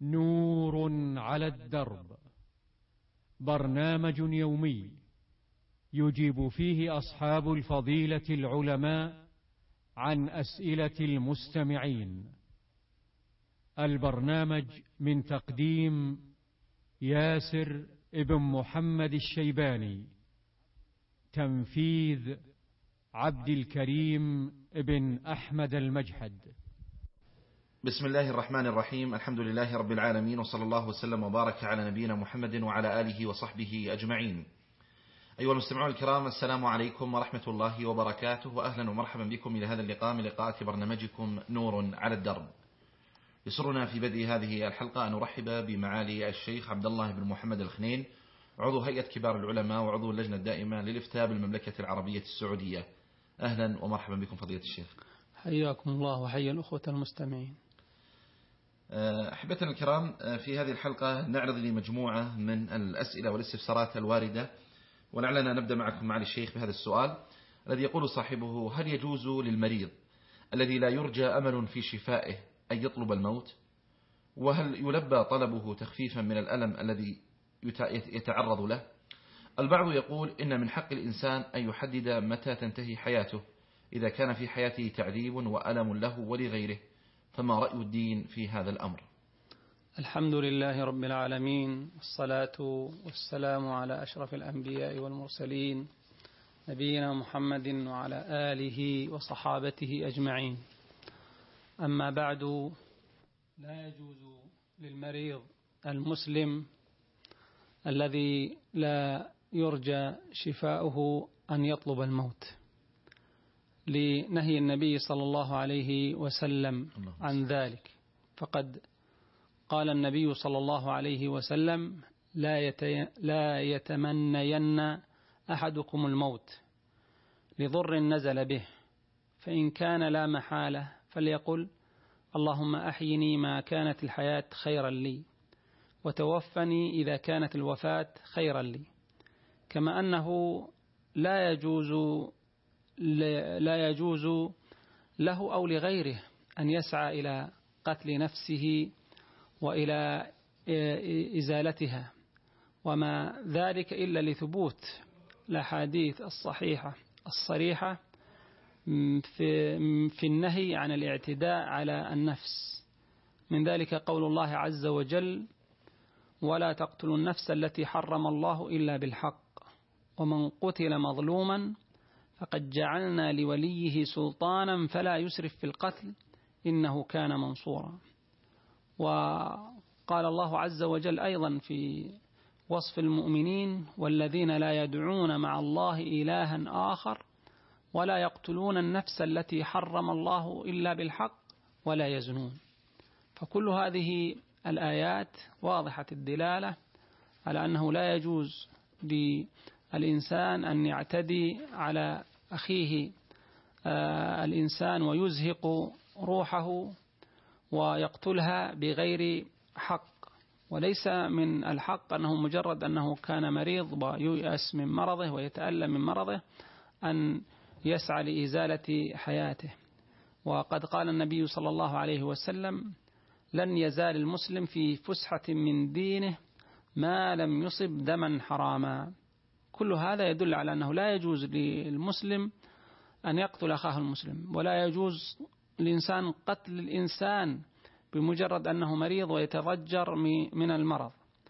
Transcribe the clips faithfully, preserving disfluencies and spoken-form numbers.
نور على الدرب، برنامج يومي يجيب فيه أصحاب الفضيلة العلماء عن أسئلة المستمعين. البرنامج من تقديم ياسر ابن محمد الشيباني، تنفيذ عبد الكريم ابن أحمد المجحد. بسم الله الرحمن الرحيم، الحمد لله رب العالمين، وصلى الله وسلم وبارك على نبينا محمد وعلى آله وصحبه أجمعين. أيها المستمعون الكرام، السلام عليكم ورحمة الله وبركاته، وأهلا ومرحبا بكم إلى هذا اللقاء من لقاءات برنامجكم نور على الدرب. يسرنا في بدء هذه الحلقة أن نرحب بمعالي الشيخ عبد الله بن محمد الخنين، عضو هيئة كبار العلماء وعضو اللجنة الدائمة للإفتاء بالمملكة العربية السعودية. أهلا ومرحبا بكم فضيلة الشيخ. حياكم الله وحيا الأخوة المستمعين. أحبتنا الكرام، في هذه الحلقة نعرض لمجموعة من الأسئلة والاستفسارات الواردة، ولعلنا نبدأ معكم معالي الشيخ بهذا السؤال الذي يقول صاحبه: هل يجوز للمريض الذي لا يرجى أمل في شفائه أن يطلب الموت؟ وهل يلبى طلبه تخفيفا من الألم الذي يتعرض له؟ البعض يقول إن من حق الإنسان أن يحدد متى تنتهي حياته إذا كان في حياته تعذيب وألم له ولغيره، فما رأي الدين في هذا الأمر؟ الحمد لله رب العالمين، والصلاة والسلام على أشرف الأنبياء والمرسلين، نبينا محمد وعلى آله وصحابته أجمعين. أما بعد، لا يجوز للمريض المسلم الذي لا يرجى شفاؤه أن يطلب الموت، لنهي النبي صلى الله عليه وسلم عن ذلك. فقد قال النبي صلى الله عليه وسلم: لا لا يتمنين أحدكم الموت لضر نزل به، فإن كان لا محالة فليقل: اللهم أحيني ما كانت الحياة خيرا لي، وتوفني إذا كانت الوفاة خيرا لي. كما أنه لا يجوز لا يجوز له أو لغيره أن يسعى إلى قتل نفسه وإلى إزالتها، وما ذلك إلا لثبوت الأحاديث الصحيحة الصريحة في في النهي عن الاعتداء على النفس. من ذلك قول الله عز وجل: ولا تقتلوا النفس التي حرم الله إلا بالحق، ومن قتل مظلوما فقد جعلنا لوليه سلطانا فلا يسرف في القتل إنه كان منصورا. وقال الله عز وجل أيضا في وصف المؤمنين: والذين لا يدعون مع الله إلها آخر ولا يقتلون النفس التي حرم الله إلا بالحق ولا يزنون. فكل هذه الآيات واضحة الدلالة على أنه لا يجوز للإنسان أن يعتدي على أخيه آه الإنسان ويزهق روحه ويقتلها بغير حق. وليس من الحق أنه مجرد أنه كان مريض وييأس من مرضه ويتألم من مرضه أن يسعى لإزالة حياته. وقد قال النبي صلى الله عليه وسلم: لن يزال المسلم في فسحة من دينه ما لم يصب دما حراما. كل هذا يدل على أنه لا يجوز للمسلم أن يقتل أخاه المسلم، ولا يجوز الإنسان قتل الإنسان بمجرد أنه مريض ويتضجر من المرض.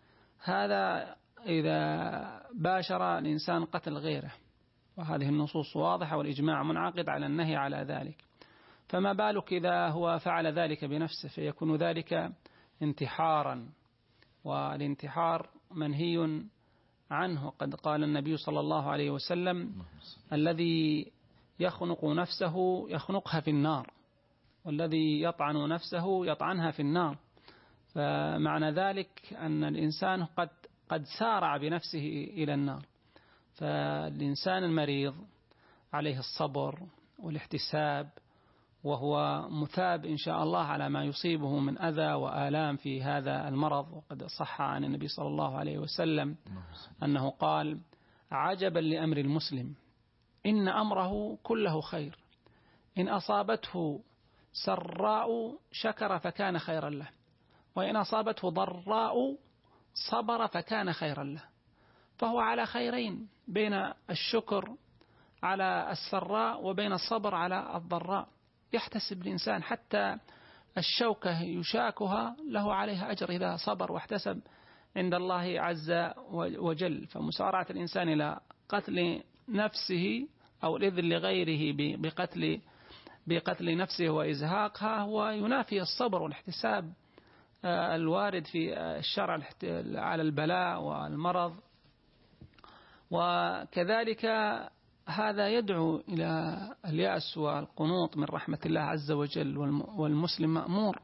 هذا إذا باشر الإنسان قتل غيره، وهذه النصوص واضحة والإجماع منعقد على النهي على ذلك. فما بالك إذا هو فعل ذلك بنفسه، فيكون ذلك انتحارا، والانتحار منهي عنه. قد قال النبي صلى الله عليه وسلم: الذي يخنق نفسه يخنقها في النار، والذي يطعن نفسه يطعنها في النار. فمعنى ذلك أن الإنسان قد قد سارع بنفسه إلى النار. فالإنسان المريض عليه الصبر والاحتساب، وهو مثاب إن شاء الله على ما يصيبه من أذى وآلام في هذا المرض. وقد صح عن النبي صلى الله عليه وسلم أنه قال: عجبا لأمر المسلم، إن أمره كله خير، إن أصابته سراء شكر فكان خيرا له، وإن أصابته ضراء صبر فكان خيرا له، فهو على خيرين، بين الشكر على السراء وبين الصبر على الضراء. يحتسب الإنسان حتى الشوكة يشاكها له عليها أجر إذا صبر واحتسب عند الله عز وجل. فمسارعة الإنسان إلى قتل نفسه أو الإذن لغيره بقتل بقتل نفسه وإزهاقها هو ينافي الصبر والاحتساب الوارد في الشرع على البلاء والمرض. وكذلك هذا يدعو إلى اليأس والقنوط من رحمة الله عز وجل، والمسلم مأمور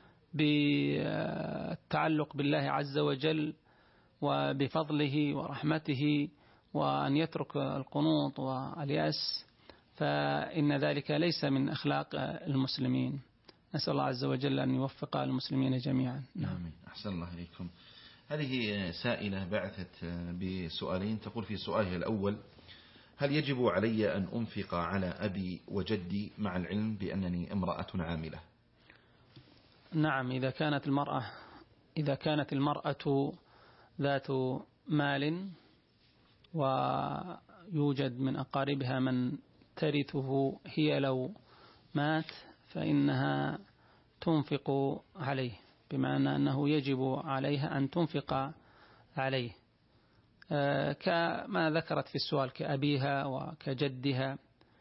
بالتعلق بالله عز وجل وبفضله ورحمته، وأن يترك القنوط واليأس، فإن ذلك ليس من أخلاق المسلمين. نسأل الله عز وجل أن يوفق المسلمين جميعا. نعم. أحسن الله إليكم. هذه سائلة بعثت بسؤالين، تقول في سؤالها الأول: هل يجب علي أن أنفق على أبي وجدي مع العلم بأنني امرأة عاملة؟ نعم، إذا كانت المرأة إذا كانت المرأة ذات مال ويوجد من أقاربها من ترثه هي لو مات فإنها تنفق عليه، بمعنى أنه يجب عليها أن تنفق عليه كما ذكرت في السؤال كأبيها وكجدها.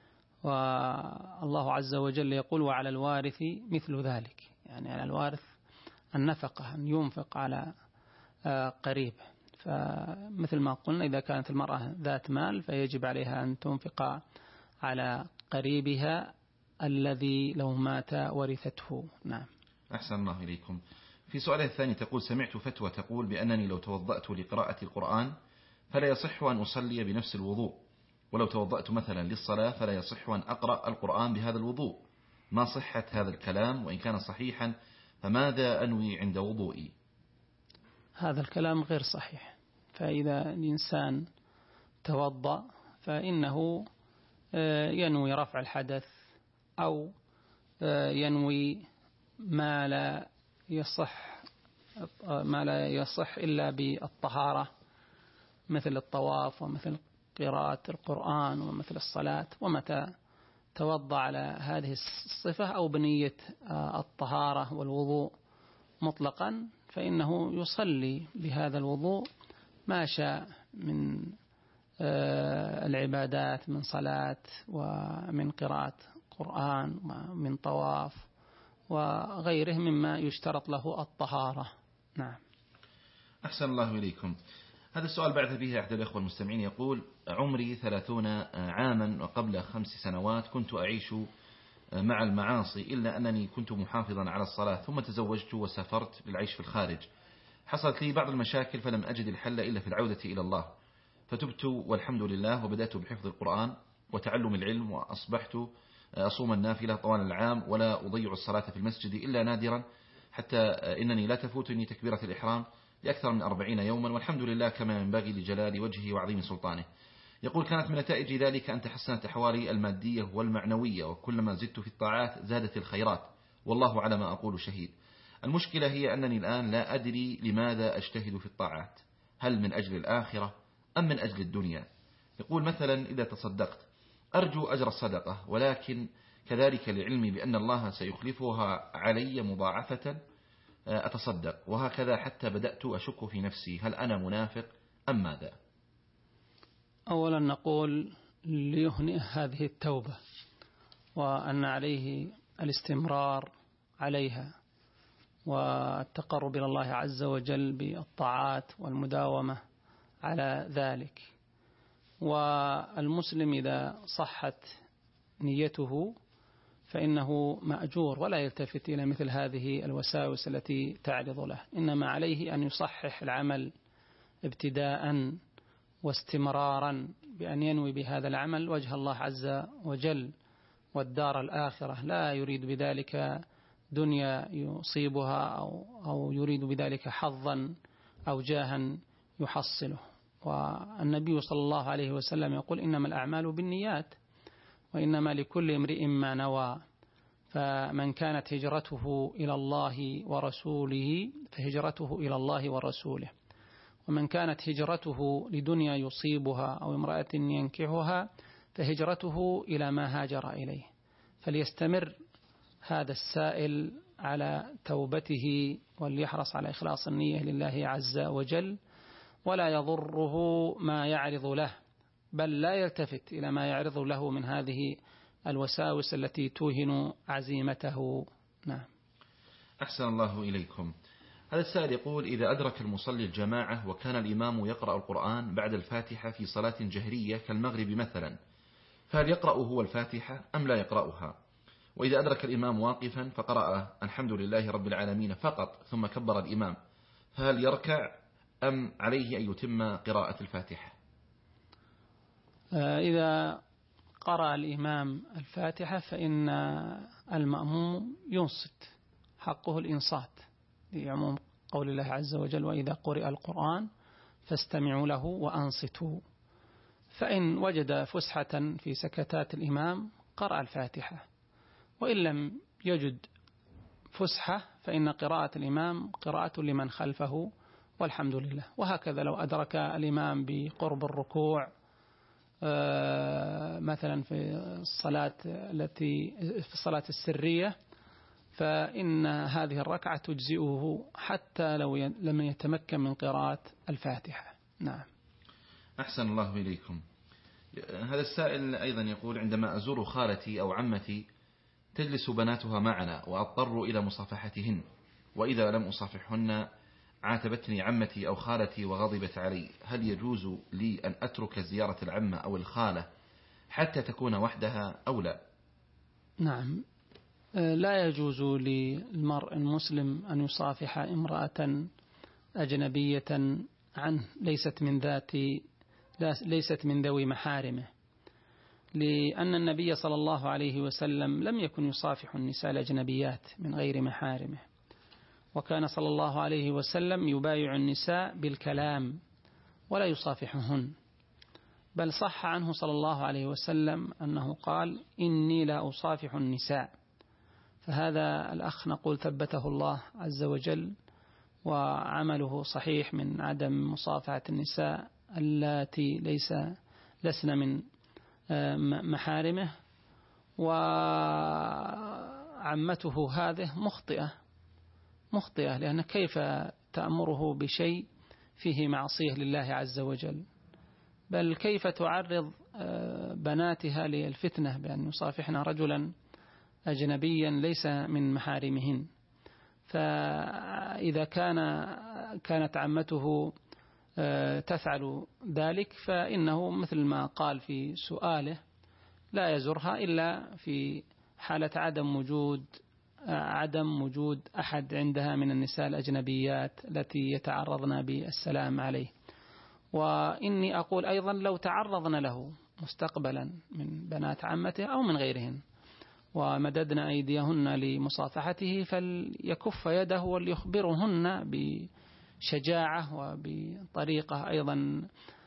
والله عز وجل يقول: وعلى الوارث مثل ذلك، يعني على الوارث النفقة، أن ينفق على قريب. فمثل ما قلنا إذا كانت المرأة ذات مال فيجب عليها أن تنفق على قريبها الذي لو مات ورثته. نعم. أحسن الله إليكم. في سؤالها الثاني تقول: سمعت فتوى تقول بأنني لو توضأت لقراءة القرآن فلا يصح أن أصلي بنفس الوضوء، ولو توضأت مثلا للصلاة فلا يصح أن أقرأ القرآن بهذا الوضوء، ما صحة هذا الكلام؟ وإن كان صحيحا فماذا أنوي عند وضوئي؟ هذا الكلام غير صحيح. فإذا الإنسان توضأ فإنه ينوي رفع الحدث أو ينوي ما لا يصح ما لا يصح إلا بالطهارة، مثل الطواف ومثل قراءة القرآن ومثل الصلاة. ومتى توضأ على هذه الصفة أو بنية الطهارة والوضوء مطلقا فإنه يصلي بهذا الوضوء ما شاء من العبادات، من صلاة ومن قراءة قرآن ومن طواف وغيره مما يشترط له الطهارة. نعم. أحسن الله إليكم. هذا السؤال بعث به أحد الأخوة المستمعين يقول: عمري ثلاثون عاما وقبل خمس سنوات كنت أعيش مع المعاصي، إلا أنني كنت محافظا على الصلاة، ثم تزوجت وسافرت للعيش في الخارج. حصلت لي بعض المشاكل فلم أجد الحل إلا في العودة إلى الله، فتبت والحمد لله، وبدأت بحفظ القرآن وتعلم العلم، وأصبحت أصوم النافلة طوال العام ولا أضيع الصلاة في المسجد إلا نادرا، حتى إنني لا تفوتني تكبيرة الإحرام لأكثر من أربعين يوما، والحمد لله كما ينبغي لجلال وجهه وعظيم سلطانه. يقول: كانت من نتائج ذلك أن تحسنت أحوالي المادية والمعنوية، وكلما زدت في الطاعات زادت الخيرات، والله على ما أقول شهيد. المشكلة هي أنني الآن لا أدري لماذا أجتهد في الطاعات، هل من أجل الآخرة أم من أجل الدنيا؟ يقول: مثلا إذا تصدقت أرجو أجر الصدقة، ولكن كذلك لعلمي بأن الله سيخلفها علي مضاعفة أتصدق، وهكذا حتى بدأت أشك في نفسي، هل أنا منافق أم ماذا؟ أولا نقول ليهنئ هذه التوبة، وأن عليه الاستمرار عليها والتقرب إلى الله عز وجل بالطاعات والمداومة على ذلك. والمسلم إذا صحت نيته فإنه مأجور، ولا يلتفت إلى مثل هذه الوساوس التي تعرض له، إنما عليه أن يصحح العمل ابتداء واستمرارا بأن ينوي بهذا العمل وجه الله عز وجل والدار الآخرة، لا يريد بذلك دنيا يصيبها أو, أو يريد بذلك حظا أو جاها يحصله. والنبي صلى الله عليه وسلم يقول: إنما الأعمال بالنيات وإنما لكل امرئ ما نوى، فمن كانت هجرته إلى الله ورسوله فهجرته إلى الله ورسوله، ومن كانت هجرته لدنيا يصيبها أو امرأة ينكحها فهجرته إلى ما هاجر إليه. فليستمر هذا السائل على توبته وليحرص على إخلاص النية لله عز وجل، ولا يضره ما يعرض له، بل لا يلتفت إلى ما يعرض له من هذه الوساوس التي توهن عزيمته. نعم. أحسن الله إليكم. هذا السائل يقول: إذا أدرك المصلي الجماعة وكان الإمام يقرأ القرآن بعد الفاتحة في صلاة جهرية كالمغرب مثلا، فهل يقرأ هو الفاتحة أم لا يقرأها؟ وإذا أدرك الإمام واقفا فقرأ الحمد لله رب العالمين فقط ثم كبر الإمام، فهل يركع أم عليه أن يتم قراءة الفاتحة؟ إذا قرأ الإمام الفاتحة فإن المأموم ينصت، حقه الإنصات لعموم قول الله عز وجل: وإذا قرئ القرآن فاستمعوا له وأنصتوا. فإن وجد فسحة في سكتات الإمام قرأ الفاتحة، وإن لم يجد فسحة فإن قراءة الإمام قراءة لمن خلفه والحمد لله. وهكذا لو أدرك الإمام بقرب الركوع مثلا في الصلاة التي في الصلاة السرية فإن هذه الركعة تجزئه حتى لو لم يتمكن من قراءة الفاتحة. نعم. أحسن الله إليكم. هذا السائل أيضا يقول: عندما أزور خالتي أو عمتي تجلس بناتها معنا وأضطر إلى مصافحتهن، وإذا لم أصافحهن عاتبتني عمتي أو خالتي وغضبت علي، هل يجوز لي أن أترك زيارة العمة أو الخالة حتى تكون وحدها أو لا؟ نعم، لا يجوز للمرء المسلم أن يصافح امرأة أجنبية عنه ليست من ذات ليست من ذوي محارمه، لأن النبي صلى الله عليه وسلم لم يكن يصافح النساء الأجنبيات من غير محارمه، وكان صلى الله عليه وسلم يبايع النساء بالكلام ولا يصافحهن، بل صح عنه صلى الله عليه وسلم أنه قال: إني لا أصافح النساء. فهذا الأخ نقول ثبته الله عز وجل وعمله صحيح من عدم مصافحة النساء اللاتي ليس لسن من محارمه، وعمته هذه مخطئة مخطئة لأن كيف تأمره بشيء فيه معصية لله عز وجل، بل كيف تعرض بناتها للفتنة بأن يصافحن رجلا أجنبيا ليس من محارمهن. فإذا كان كانت عمته تفعل ذلك فإنه مثل ما قال في سؤاله لا يزورها إلا في حالة عدم وجود عدم وجود أحد عندها من النساء الأجنبيات التي يتعرضن بالسلام عليه. وإني أقول أيضا لو تعرضن له مستقبلا من بنات عمته أو من غيرهن ومددنا أيديهن لمصافحته فليكف يده وليخبرهن بشجاعة وبطريقة أيضا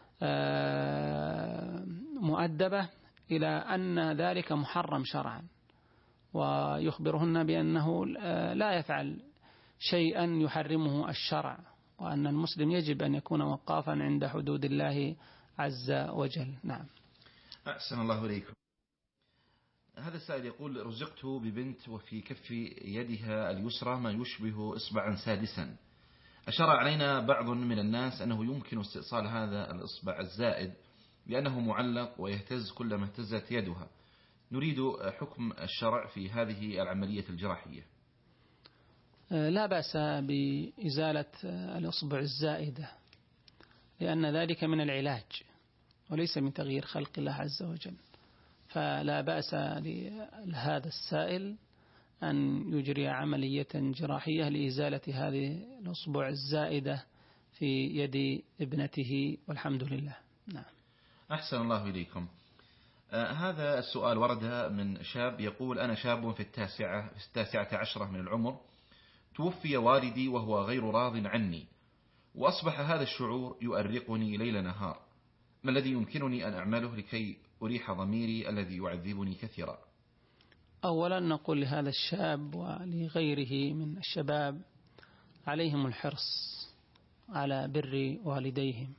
مؤدبة إلى أن ذلك محرم شرعا، ويخبرهن بأنه لا يفعل شيئا يحرمه الشرع، وأن المسلم يجب أن يكون وقافا عند حدود الله عز وجل. نعم. أحسن الله إليكم. هذا السائل يقول: رزقت ببنت وفي كف يدها اليسرى ما يشبه إصبعا سادسا، أشار علينا بعض من الناس أنه يمكن استئصال هذا الإصبع الزائد لأنه معلق ويهتز كلما اهتزت يدها، نريد حكم الشرع في هذه العملية الجراحية. لا بأس بإزالة الإصبع الزائدة لأن ذلك من العلاج وليس من تغيير خلق الله عز وجل، فلا بأس لهذا السائل أن يجري عملية جراحية لإزالة هذه الأصبع الزائدة في يد ابنته والحمد لله. نعم. أحسن الله إليكم. آه هذا السؤال ورد من شاب يقول: أنا شاب في التاسعة, في التاسعة عشرة من العمر، توفي والدي وهو غير راض عني، وأصبح هذا الشعور يؤرقني ليل نهار، ما الذي يمكنني أن أعمله لكي أريح ضميري الذي يعذبني كثيرا؟ أولا نقول لهذا الشاب ولغيره من الشباب عليهم الحرص على بر والديهم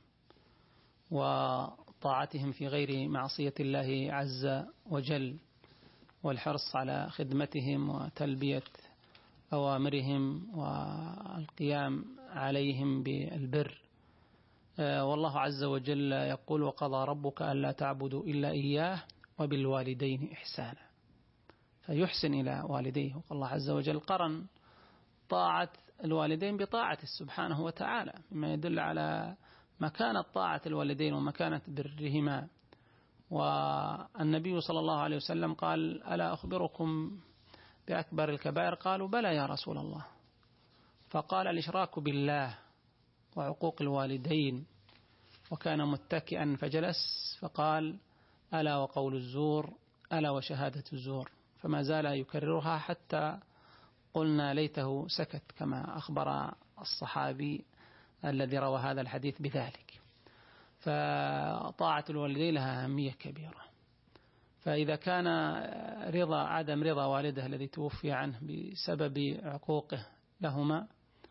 وطاعتهم في غير معصية الله عز وجل، والحرص على خدمتهم وتلبية أوامرهم والقيام عليهم بالبر. والله عز وجل يقول: وقضى ربك ألا تعبدوا إلا إياه وبالوالدين إحسانا، فيحسن إلى والديه. الله عز وجل قرن طاعة الوالدين بطاعته سبحانه وتعالى، مما يدل على مكانة طاعة الوالدين ومكانة برهما. والنبي صلى الله عليه وسلم قال: ألا أخبركم بأكبر الكبائر؟ قالوا: بلى يا رسول الله. فقال: الإشراك بالله وعقوق الوالدين. وكان متكئا فجلس فقال: ألا وقول الزور، ألا وشهادة الزور. فما زال يكررها حتى قلنا ليته سكت، كما أخبر الصحابي الذي روى هذا الحديث بذلك. فطاعة الوالدين لها أهمية كبيرة. فإذا كان رضا عدم رضا والده الذي توفي عنه بسبب عقوقه لهما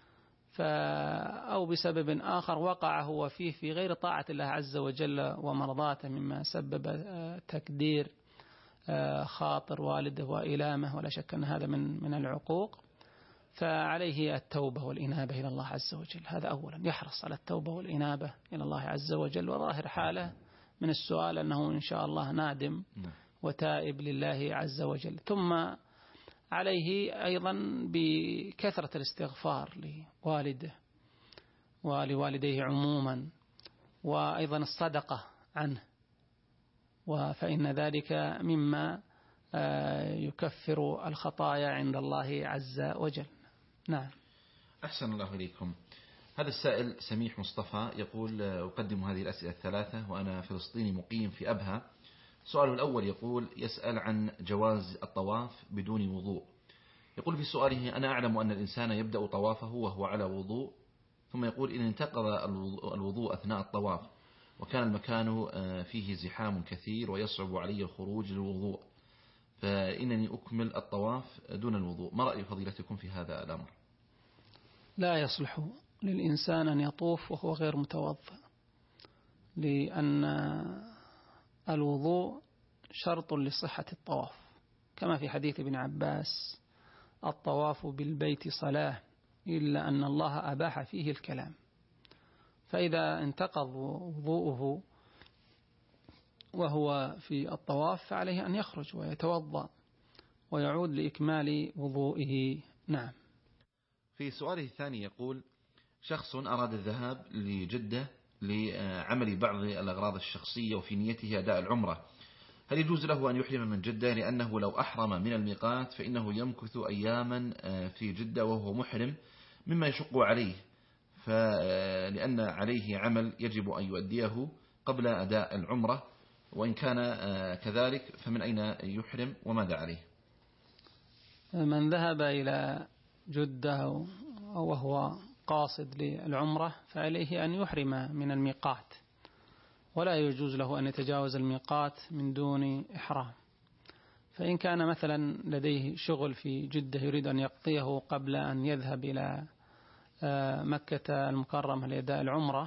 أو بسبب آخر وقع هو فيه في غير طاعة الله عز وجل ومرضاته، مما سبب تكدير خاطر والده وإلامه، ولا شك أن هذا من من العقوق، فعليه التوبة والإنابة إلى الله عز وجل. هذا أولا، يحرص على التوبة والإنابة إلى الله عز وجل. وظاهر حاله من السؤال أنه إن شاء الله نادم وتائب لله عز وجل. ثم عليه أيضا بكثرة الاستغفار لوالده ولوالديه عموما، وأيضا الصدقة عنه، فإن ذلك مما يكفر الخطايا عند الله عز وجل. نعم. أحسن الله إليكم. هذا السائل سميح مصطفى يقول: أقدم هذه الأسئلة الثلاثة وأنا فلسطيني مقيم في أبها. سؤاله الأول يقول: يسأل عن جواز الطواف بدون وضوء. يقول في سؤاله: أنا أعلم أن الإنسان يبدأ طوافه وهو على وضوء، ثم يقول: إن انتقض الوضوء أثناء الطواف وكان المكان فيه زحام كثير ويصعب علي الخروج للوضوء، فإنني أكمل الطواف دون الوضوء، ما رأي فضيلتكم في هذا الأمر؟ لا يصلح للإنسان أن يطوف وهو غير متوضأ، لأن الوضوء شرط لصحة الطواف، كما في حديث ابن عباس: الطواف بالبيت صلاة إلا أن الله أباح فيه الكلام. فإذا انتقض وضوءه وهو في الطواف فعليه أن يخرج ويتوضأ ويعود لإكمال وضوئه. نعم. في سؤاله الثاني يقول: شخص أراد الذهاب لجدة لعمل بعض الأغراض الشخصية وفي نيته أداء العمرة، هل يجوز له أن يحرم من جدة؟ لأنه لو أحرم من الميقات فإنه يمكث أياما في جدة وهو محرم، مما يشق عليه، لأن عليه عمل يجب أن يؤديه قبل أداء العمرة، وإن كان كذلك فمن أين يحرم وماذا عليه؟ من ذهب إلى جدة وهو قاصد للعمرة فعليه أن يحرم من الميقات، ولا يجوز له أن يتجاوز الميقات من دون إحرام. فإن كان مثلا لديه شغل في جدة يريد أن يقضيه قبل أن يذهب إلى مكة المكرمة لأداء العمرة،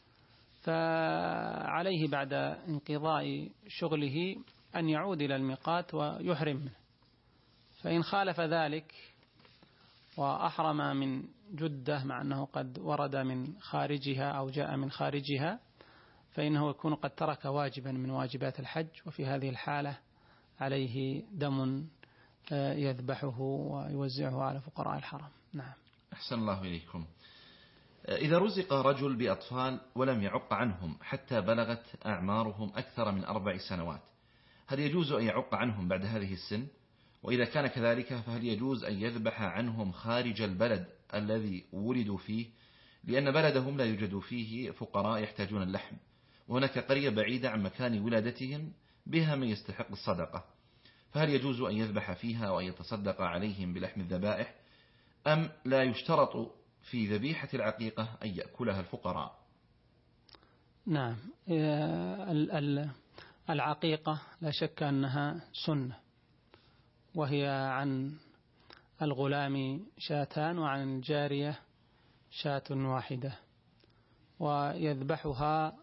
فعليه بعد انقضاء شغله أن يعود إلى الميقات ويحرم منه. فإن خالف ذلك وأحرم من جدة مع أنه قد ورد من خارجها أو جاء من خارجها، فإنه يكون قد ترك واجبا من واجبات الحج، وفي هذه الحالة عليه دم يذبحه ويوزعه على فقراء الحرم. نعم. أحسن الله إليكم. إذا رزق رجل بأطفال ولم يعق عنهم حتى بلغت أعمارهم أكثر من أربع سنوات، هل يجوز أن يعق عنهم بعد هذه السن؟ وإذا كان كذلك فهل يجوز أن يذبح عنهم خارج البلد الذي ولدوا فيه، لأن بلدهم لا يوجد فيه فقراء يحتاجون اللحم، وهناك قرية بعيدة عن مكان ولادتهم بها من يستحق الصدقة، فهل يجوز أن يذبح فيها وأن يتصدق عليهم بلحم الذبائح، أم لا يشترط في ذبيحة العقيقة أن يأكلها الفقراء؟ نعم. العقيقة لا شك أنها سنة، وهي عن الغلام شاتان وعن الجارية شاة واحدة، ويذبحها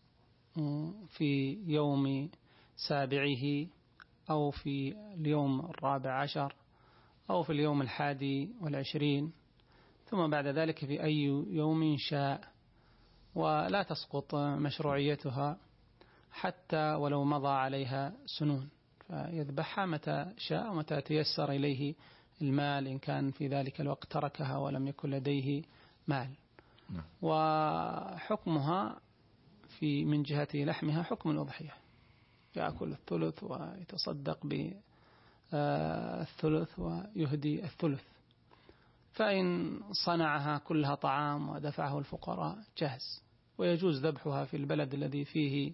في يوم سابعه أو في اليوم الرابع عشر أو في اليوم الحادي والعشرين، ثم بعد ذلك في أي يوم شاء، ولا تسقط مشروعيتها حتى ولو مضى عليها سنون، فيذبحها متى شاء ومتى تيسر إليه المال، إن كان في ذلك الوقت تركها ولم يكن لديه مال. وحكمها في من جهة لحمها حكم الأضحية، يأكل الثلث ويتصدق بالثلث ويهدي الثلث، فإن صنعها كلها طعام ودفعه الفقراء جاهز، ويجوز ذبحها في البلد الذي فيه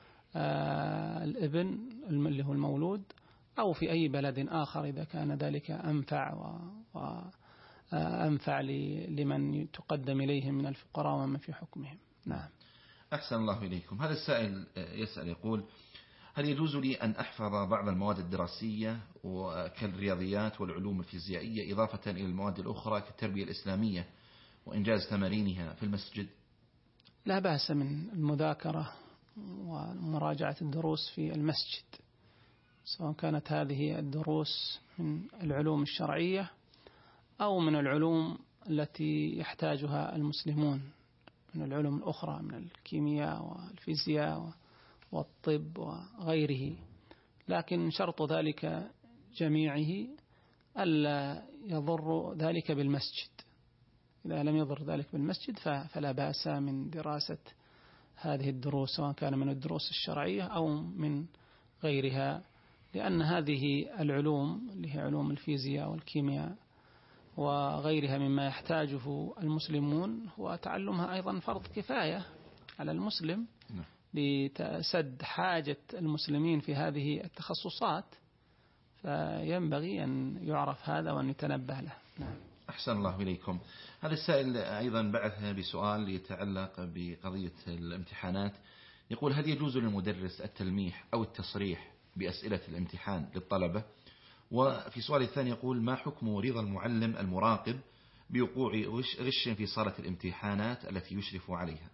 الابن اللي هو المولود، أو في أي بلد آخر إذا كان ذلك أنفع وأنفع لمن تقدم إليهم من الفقراء ومن في حكمهم. نعم. أحسن الله إليكم. هذا السائل يسأل يقول: هل يجوز لي أن أحفظ بعض المواد الدراسية كالرياضيات والعلوم الفيزيائية إضافة إلى المواد الأخرى كالتربية الإسلامية وإنجاز تمارينها في المسجد؟ لا بأس من المذاكرة ومراجعة الدروس في المسجد، سواء كانت هذه الدروس من العلوم الشرعية أو من العلوم التي يحتاجها المسلمون من العلوم الأخرى من الكيمياء والفيزياء والطب وغيره، لكن شرط ذلك جميعه ألا يضر ذلك بالمسجد. إذا لم يضر ذلك بالمسجد فلا بأس من دراسة هذه الدروس، سواء كان من الدروس الشرعية أو من غيرها، لأن هذه العلوم اللي هي علوم الفيزياء والكيمياء وغيرها مما يحتاجه المسلمون، وتعلمها أيضا فرض كفاية على المسلم لتسد حاجة المسلمين في هذه التخصصات، فينبغي أن يعرف هذا وأن يتنبه له. نعم. أحسن الله إليكم. هذا السائل أيضا بعث بسؤال يتعلق بقضية الامتحانات، يقول: هل يجوز للمدرس التلميح أو التصريح بأسئلة الامتحان للطلبة؟ وفي سؤال الثاني يقول: ما حكم رضا المعلم المراقب بوقوع غش في صالة الامتحانات التي يشرف عليها؟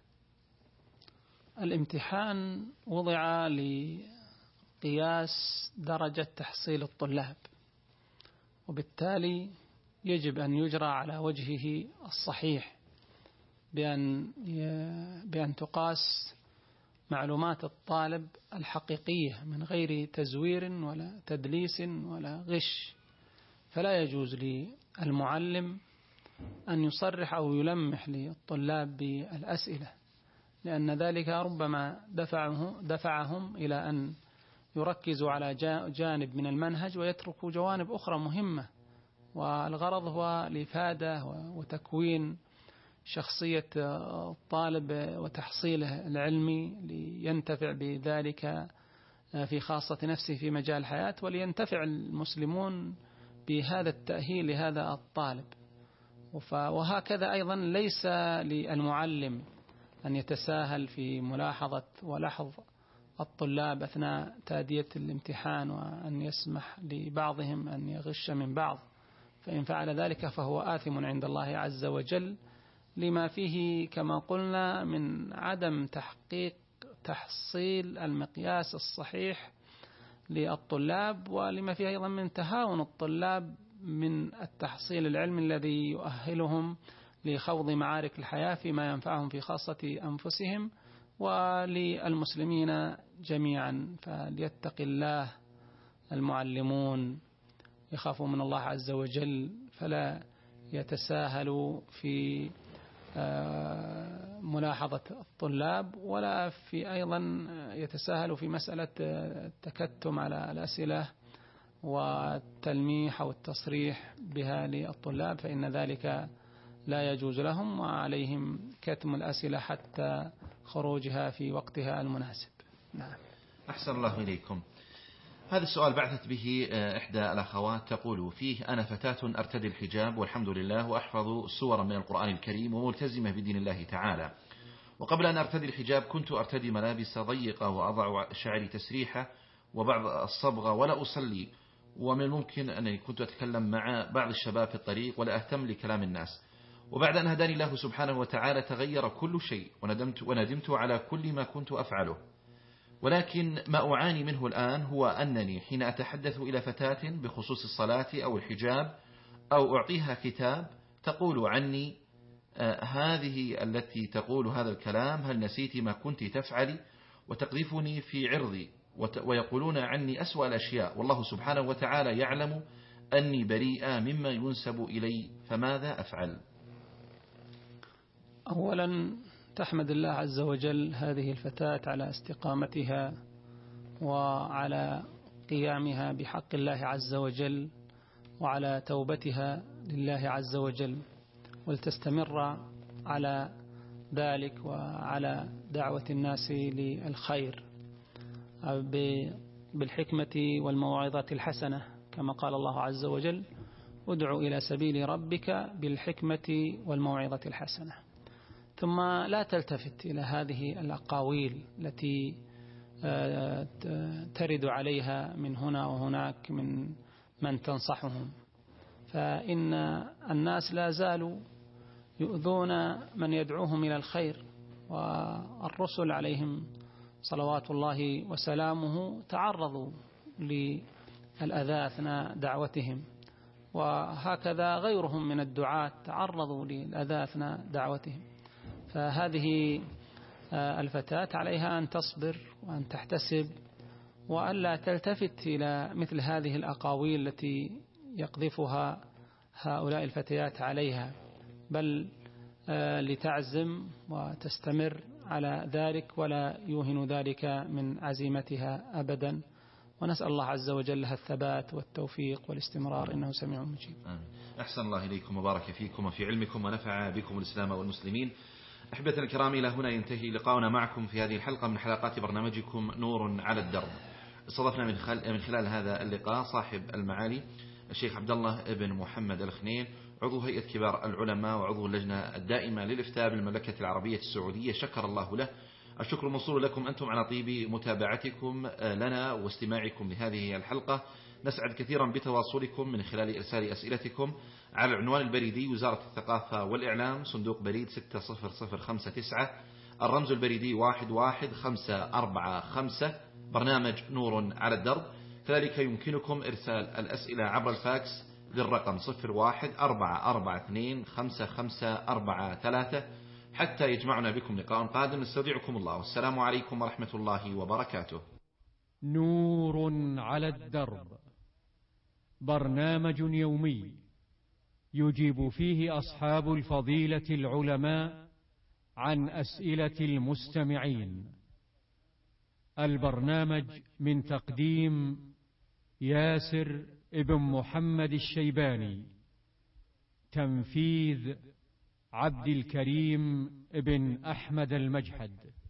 الامتحان وضع لقياس درجة تحصيل الطلاب، وبالتالي يجب أن يجرى على وجهه الصحيح، بأن بأن تقاس معلومات الطالب الحقيقية من غير تزوير ولا تدليس ولا غش. فلا يجوز للمعلم أن يصرح أو يلمح للطلاب بالأسئلة، لأن ذلك ربما دفعه دفعهم إلى أن يركزوا على جانب من المنهج ويتركوا جوانب أخرى مهمة، والغرض هو الإفادة وتكوين شخصية الطالب وتحصيله العلمي لينتفع بذلك في خاصة نفسه في مجال الحياة، ولينتفع المسلمون بهذا التأهيل لهذا الطالب. وهكذا أيضا ليس للمعلم أن يتساهل في ملاحظة ولحظ الطلاب أثناء تادية الامتحان، وأن يسمح لبعضهم أن يغش من بعض، فإن فعل ذلك فهو آثم عند الله عز وجل، لما فيه كما قلنا من عدم تحقيق تحصيل المقياس الصحيح للطلاب، ولما فيه أيضا من تهاون الطلاب من التحصيل العلمي الذي يؤهلهم لخوض معارك الحياة فيما ينفعهم في خاصة أنفسهم وللمسلمين جميعا. فليتق الله المعلمون، يخافوا من الله عز وجل، فلا يتساهلوا في ملاحظة الطلاب، ولا في أيضا يتساهلوا في مسألة التكتم على الأسئلة والتلميح أو التصريح بها للطلاب، فإن ذلك لا يجوز لهم، وعليهم كتم الأسئلة حتى خروجها في وقتها المناسب. نعم. أحسن الله إليكم. هذا السؤال بعثت به إحدى الأخوات، تقول فيه: أنا فتاة أرتدي الحجاب والحمد لله، وأحفظ سورا من القرآن الكريم وملتزمة بدين الله تعالى، وقبل أن أرتدي الحجاب كنت أرتدي ملابس ضيقة وأضع شعري تسريحة وبعض الصبغة ولا أصلي، ومن الممكن أنني كنت أتكلم مع بعض الشباب في الطريق ولا أهتم لكلام الناس، وبعد أن هداني الله سبحانه وتعالى تغير كل شيء وندمت, وندمت على كل ما كنت أفعله. ولكن ما أعاني منه الآن هو أنني حين أتحدث إلى فتاة بخصوص الصلاة أو الحجاب أو أعطيها كتاب تقول عني آه هذه التي تقول هذا الكلام هل نسيت ما كنت تفعلي، وتقذفني في عرضي ويقولون عني أسوأ الأشياء، والله سبحانه وتعالى يعلم أني بريئة مما ينسب إلي، فماذا أفعل؟ أولا تحمد الله عز وجل هذه الفتاة على استقامتها وعلى قيامها بحق الله عز وجل وعلى توبتها لله عز وجل، ولتستمر على ذلك وعلى دعوة الناس للخير بالحكمة والموعظة الحسنة، كما قال الله عز وجل ادع إلى سبيل ربك بالحكمة والموعظة الحسنة. ثم لا تلتفت إلى هذه الأقاويل التي ترد عليها من هنا وهناك من من تنصحهم، فإن الناس لا زالوا يؤذون من يدعوهم إلى الخير، والرسل عليهم صلوات الله وسلامه تعرضوا للأذى أثناء دعوتهم، وهكذا غيرهم من الدعاة تعرضوا للأذى أثناء دعوتهم. فهذه الفتاة عليها أن تصبر وأن تحتسب وألا تلتفت إلى مثل هذه الأقاويل التي يقذفها هؤلاء الفتيات عليها، بل لتعزم وتستمر على ذلك ولا يوهن ذلك من عزيمتها أبدا، ونسأل الله عز وجل لها الثبات والتوفيق والاستمرار إنه سميع مجيب. أحسن الله إليكم وبارك فيكم وفي علمكم ونفع بكم الإسلام والمسلمين. أحبة الكرام، إلى هنا ينتهي لقاؤنا معكم في هذه الحلقة من حلقات برنامجكم نور على الدرب. استضفنا من, خل... من خلال هذا اللقاء صاحب المعالي الشيخ عبد الله ابن محمد الخنين، عضو هيئة كبار العلماء وعضو اللجنة الدائمة للإفتاء بالمملكة العربية السعودية، شكر الله له. الشكر موصول لكم أنتم على طيب متابعتكم لنا واستماعكم لهذه الحلقة. نسعد كثيرا بتواصلكم من خلال إرسال أسئلتكم على العنوان البريدي وزارة الثقافة والإعلام، صندوق بريد ستة صفر صفر خمسة تسعة، الرمز البريدي واحد واحد خمسة أربعة خمسة، برنامج نور على الدرب. كذلك يمكنكم إرسال الأسئلة عبر الفاكس للرقم صفر واحد أربعة أربعة اثنين خمسة خمسة أربعة ثلاثة. حتى يجمعنا بكم لقاء قادم، نستودعكم الله والسلام عليكم ورحمة الله وبركاته. نور على الدرب، برنامج يومي يجيب فيه أصحاب الفضيلة العلماء عن أسئلة المستمعين. البرنامج من تقديم ياسر ابن محمد الشيباني، تنفيذ عبد الكريم ابن أحمد المجحد.